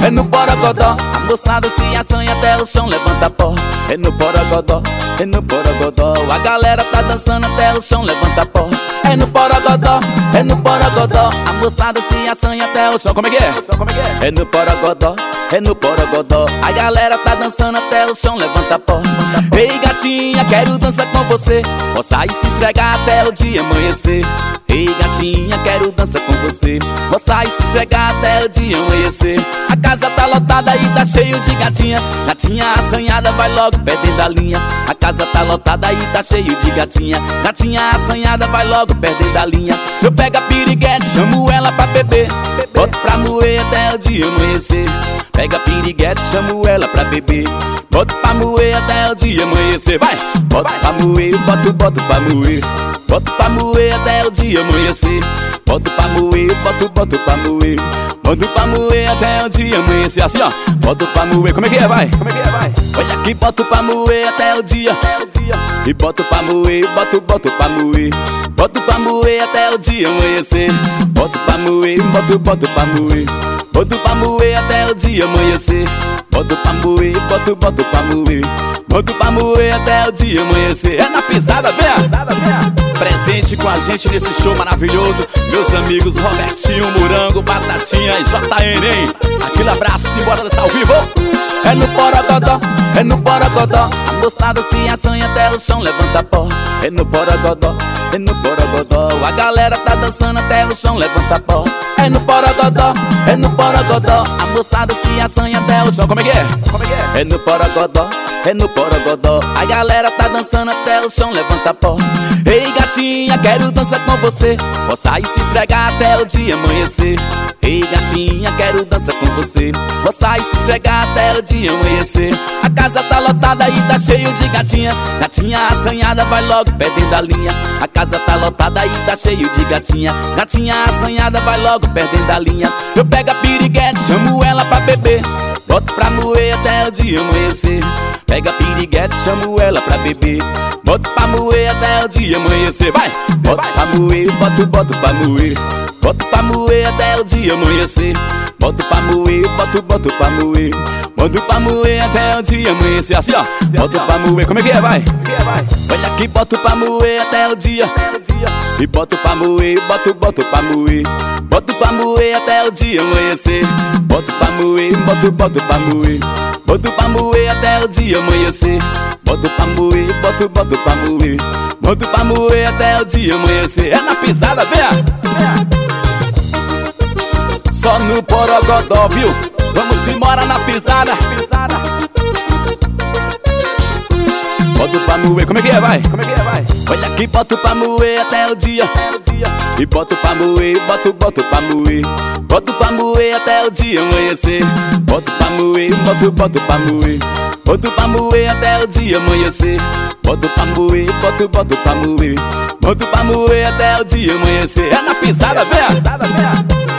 é no Borogodó. A moçada se assanha até o chão, levanta pó. É no Borogodó, é no Borogodó. A galera tá dançando até o chão, levanta pó. É no Borogodó, é no Borogodó. A moçada se assanha até o chão. Como é que é? É no Borogodó, é no Borogodó. A galera tá dançando até o chão, levanta pó. Ei gatinha, quero dançar com você. Moça e se esfregar até o dia amanhecer. Ei gatinha, quero dançar com você. Moça e se esfregar até o dia amanhecer. A casa tá lotada e tá cheio de gatinha. Gatinha assanhada vai logo perdendo a linha. A casa tá lotada e tá cheio de gatinha. Gatinha assanhada vai logo perdendo a linha. Eu pego a piriguete, chamo ela pra beber. Boto pra moer até o dia amanhecer. Pega a piriguete, chamo ela pra beber. Boto pra moer até o dia amanhecer. Vai! Boto pra moer, boto pra moer. Boto pra moer até o dia amanhecer. Boto pra moer, boto pra moer. Boto pra moer até o dia amanhecer. Assim ó, boto pra moer, como é que é, vai? Olha aqui, boto pra moer até o dia. E boto pra moer, boto pra moer. Boto pra moer até o dia amanhecer. Boto pra moer, boto pra moer. Boto pra moer até o dia amanhecer. Boto pra moer, boto pra moer. Boto pra moer até o dia amanhecer. É na pisada, vem! Presente com a gente nesse show maravilhoso, meus amigos Robertinho, Morango, Batatinha e JN, hein? Aquele abraço, simbora dançar ao vivo. É no Borogodó, é no Borogodó. A moçada se assanha até o chão, levanta pó. É no Borogodó, é no Borogodó. A galera tá dançando até o chão, levanta pó. É no Borogodó, é no Borogodó. A moçada se assanha até o chão. Como é que é? É no Borogodó, é no Borogodó. A galera tá dançando até o chão, levanta pó. Ei gatinha, quero dançar com você. Moça e se esfregar até o dia amanhecer. Ei gatinha, quero dançar com você. Moça e se esfregar até o dia amanhecer. A casa tá lotada e tá cheio de gatinha. Gatinha assanhada vai logo perdendo a linha. A casa tá lotada e tá cheio de gatinha. Gatinha assanhada vai logo perdendo a linha. Eu pego a piriguete, chamo ela pra beber. Boto pra moer até o dia amanhecer. Pega a piriguete, chamo ela pra beber. Boto pra moer até o dia amanhecer. Vai! Boto pra moer, boto pra moer. Boto pra moer até o dia amanhecer. Boto pra moer, boto pra moer. Boto pra moer até o dia amanhecer. Assim ó, boto pra moer, como é que é, vai? Olha aqui, boto pra moer até o dia. E boto pra moer, boto pra moer. Boto pra moer até o dia amanhecer. Boto pra moer, boto pra moer. Boto pra moer até o dia amanhecer. Boto pra moer, boto pra moer. Boto pra moer até o dia amanhecer. É na pisada, vem! Só no Borogodó, viu? Vamos embora na pisada. Boto pra moer, como é que é, vai? Olha aqui, boto pra moer até o dia. E boto pra moer, boto pra moer. Boto pra moer até o dia amanhecer. Boto pra moer, boto pra moer. Boto pra moer até o dia amanhecer. Boto pra moer, boto pra moer. Boto pra moer até o dia amanhecer. É na pisada, vem!